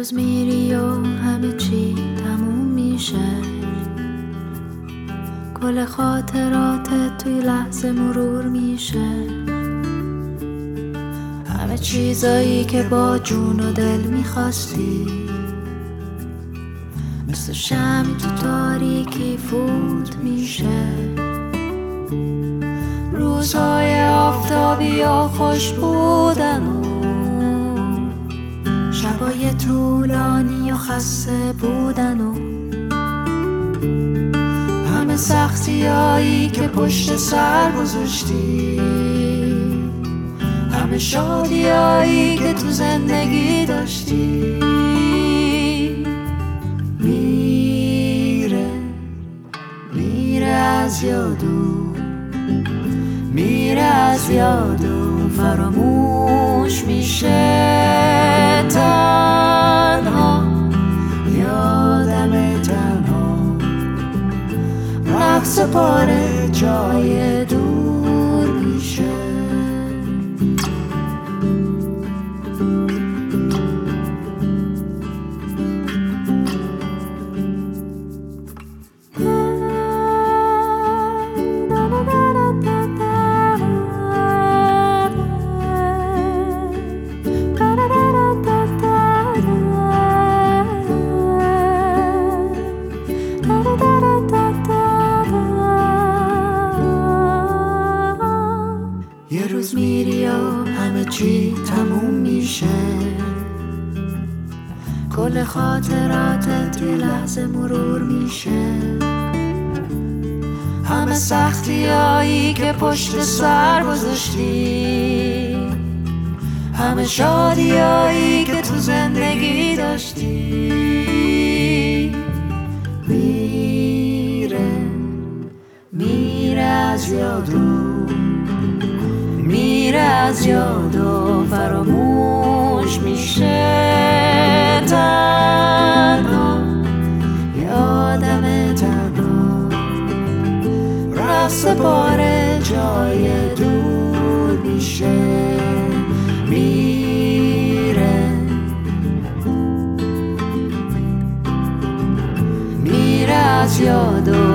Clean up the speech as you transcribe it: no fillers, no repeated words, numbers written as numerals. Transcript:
روز میری و همه چی تموم میشه، کل خاطراتت توی لحظه مرور میشه. همه چیزایی که با جون و دل میخواستی مثل شمعی تو تاریکی فوت میشه. روزهای آفتابی و خوش بودن و شبای طولانی و خسته بودن و همه سختیایی که پشت سر گذاشتی، همه شادیایی که تو زندگی داشتی. میره از یادو، میره از یادو، فراموش میشه. تنها یادم، تنها رقص پاره جای دور میشه. یه روز میری و همه چی تموم میشه، کل خاطراتت توی لحظه مرور میشه. همه سختیایی که پشت سر گذاشتی، همه شادیایی که تو زندگی داشتی. میره از یادو، میره از یادو، فراموش میشه. تنها یادم، تنها رقص پاره جای دور میشه. میره از یادو،